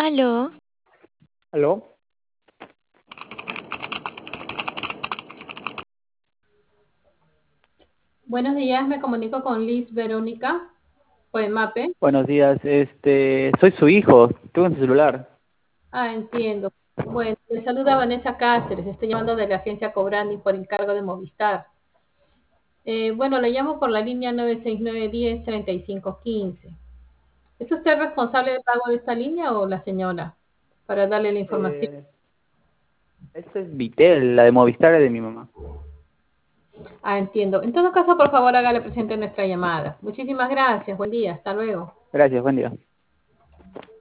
Aló, ¿Aló? Buenos días, me comunico con Liz Verónica, o Mape. Buenos días, soy su hijo, tengo en su celular. Entiendo. Bueno, le saluda Vanessa Cáceres, estoy llamando de la agencia Cobrani por encargo de Movistar. Bueno, le llamo por la línea 969-10-3515. ¿Es usted responsable del pago de esta línea o la señora? Para darle la información. Eh, Esta es Vitel, la de Movistar es de mi mamá. Entiendo. En todo caso, por favor, hágale presente nuestra llamada. Muchísimas gracias, buen día, hasta luego. Gracias, buen día.